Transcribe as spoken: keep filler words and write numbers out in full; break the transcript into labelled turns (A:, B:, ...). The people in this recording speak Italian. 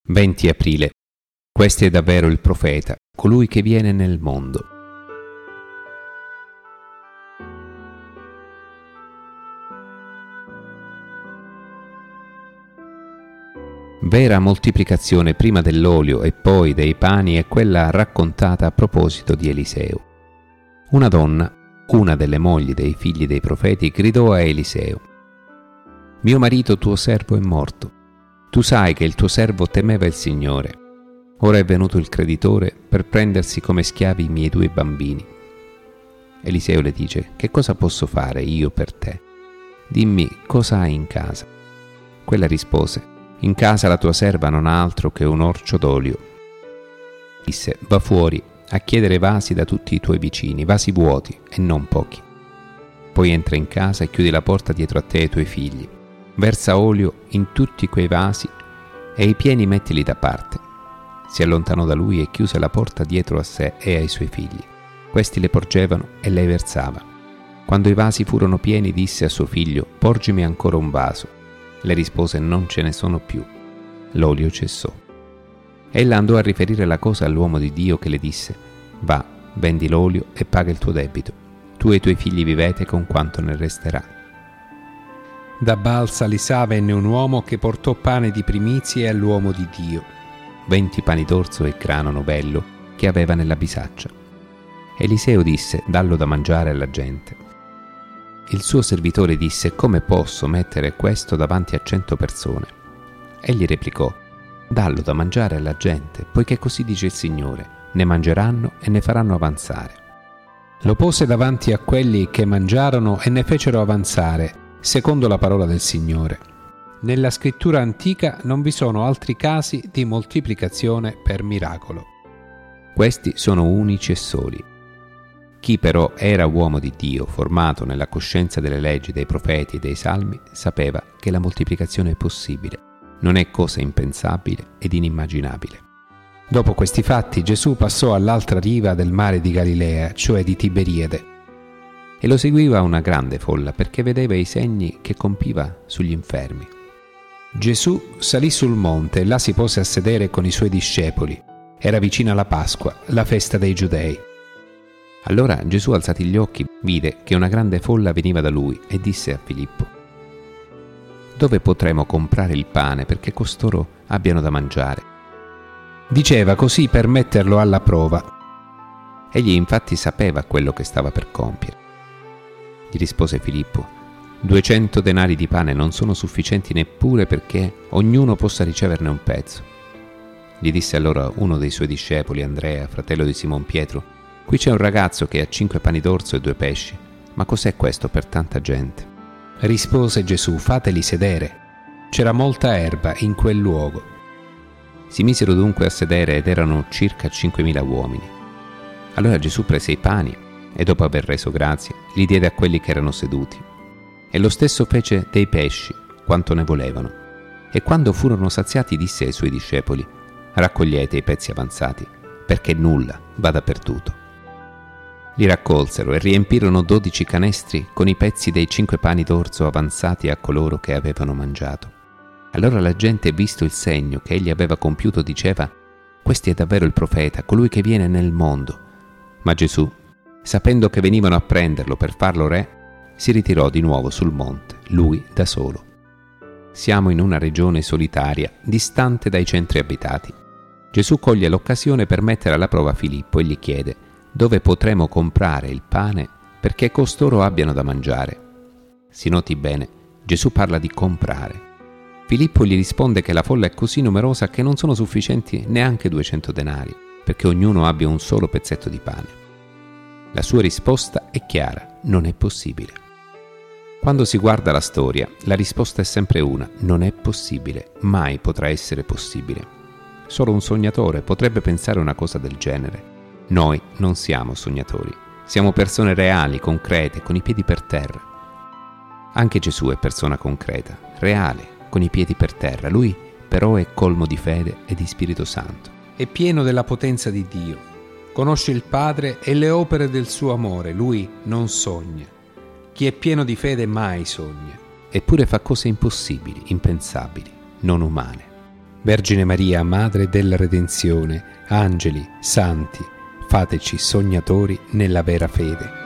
A: venti aprile. Questo è davvero il profeta, colui che viene nel mondo. Vera moltiplicazione prima dell'olio e poi dei pani è quella raccontata a proposito di Eliseo. Una donna, una delle mogli dei figli dei profeti, gridò a Eliseo: «Mio marito tuo servo è morto. Tu sai che il tuo servo temeva il Signore. Ora è venuto il creditore per prendersi come schiavi i miei due bambini». Eliseo le dice: «Che cosa posso fare io per te? Dimmi cosa hai in casa». Quella rispose: «In casa la tua serva non ha altro che un orcio d'olio». Disse: «Va fuori a chiedere vasi da tutti i tuoi vicini, vasi vuoti e non pochi. Poi entra in casa e chiudi la porta dietro a te e ai tuoi figli. Versa olio in tutti quei vasi e i pieni mettili da parte». Si allontanò da lui e chiuse la porta dietro a sé e ai suoi figli. Questi le porgevano e lei versava. Quando i vasi furono pieni, disse a suo figlio: «Porgimi ancora un vaso». Le rispose: «Non ce ne sono più». L'olio cessò. Ella andò a riferire la cosa all'uomo di Dio, che le disse: «Va, vendi l'olio e paga il tuo debito. Tu e i tuoi figli vivete con quanto ne resterà». Da Baal Salisà venne un uomo che portò pane di primizie all'uomo di Dio, venti pani d'orzo e grano novello che aveva nella bisaccia. Eliseo disse: «Dallo da mangiare alla gente». Il suo servitore disse: «Come posso mettere questo davanti a cento persone?» Egli replicò: «Dallo da mangiare alla gente, poiché così dice il Signore: ne mangeranno e ne faranno avanzare». Lo pose davanti a quelli che mangiarono e ne fecero avanzare, secondo la parola del Signore. Nella scrittura antica non vi sono altri casi di moltiplicazione per miracolo. Questi sono unici e soli. Chi però era uomo di Dio, formato nella coscienza delle leggi, dei profeti e dei salmi, sapeva che la moltiplicazione è possibile, non è cosa impensabile ed inimmaginabile. Dopo questi fatti Gesù passò all'altra riva del mare di Galilea, cioè di Tiberiade, e lo seguiva una grande folla perché vedeva i segni che compiva sugli infermi. Gesù salì sul monte e là si pose a sedere con i suoi discepoli. Era vicina la Pasqua, la festa dei Giudei. Allora Gesù, alzati gli occhi, vide che una grande folla veniva da lui e disse a Filippo: «Dove potremo comprare il pane perché costoro abbiano da mangiare?» Diceva così per metterlo alla prova. Egli infatti sapeva quello che stava per compiere. Gli rispose Filippo: «Duecento denari di pane non sono sufficienti neppure perché ognuno possa riceverne un pezzo». Gli disse allora uno dei suoi discepoli, Andrea, fratello di Simon Pietro: «Qui c'è un ragazzo che ha cinque pani d'orzo e due pesci, ma cos'è questo per tanta gente?» Rispose Gesù: «Fateli sedere». C'era molta erba in quel luogo. Si misero dunque a sedere ed erano circa cinquemila uomini. Allora Gesù prese i pani e, dopo aver reso grazie, li diede a quelli che erano seduti. E lo stesso fece dei pesci, quanto ne volevano. E quando furono saziati disse ai suoi discepoli: «Raccogliete i pezzi avanzati, perché nulla vada perduto». Li raccolsero e riempirono dodici canestri con i pezzi dei cinque pani d'orzo avanzati a coloro che avevano mangiato. Allora la gente, visto il segno che egli aveva compiuto, diceva: «Questo è davvero il profeta, colui che viene nel mondo». Ma Gesù, sapendo che venivano a prenderlo per farlo re, si ritirò di nuovo sul monte, lui da solo. Siamo in una regione solitaria, distante dai centri abitati. Gesù coglie l'occasione per mettere alla prova Filippo e gli chiede: «Dove potremo comprare il pane perché costoro abbiano da mangiare?» Si noti bene, Gesù parla di comprare. Filippo gli risponde che la folla è così numerosa che non sono sufficienti neanche duecento denari, perché ognuno abbia un solo pezzetto di pane. La sua risposta è chiara: non è possibile. Quando si guarda la storia, la risposta è sempre una: non è possibile, mai potrà essere possibile. Solo un sognatore potrebbe pensare una cosa del genere. Noi non siamo sognatori, siamo persone reali, concrete, con i piedi per terra. Anche Gesù è persona concreta, reale, con i piedi per terra. Lui però è colmo di fede e di Spirito Santo. È pieno della potenza di Dio. Conosce il Padre e le opere del suo amore. Lui non sogna. Chi è pieno di fede mai sogna. Eppure fa cose impossibili, impensabili, non umane. Vergine Maria, Madre della Redenzione, angeli, santi, fateci sognatori nella vera fede.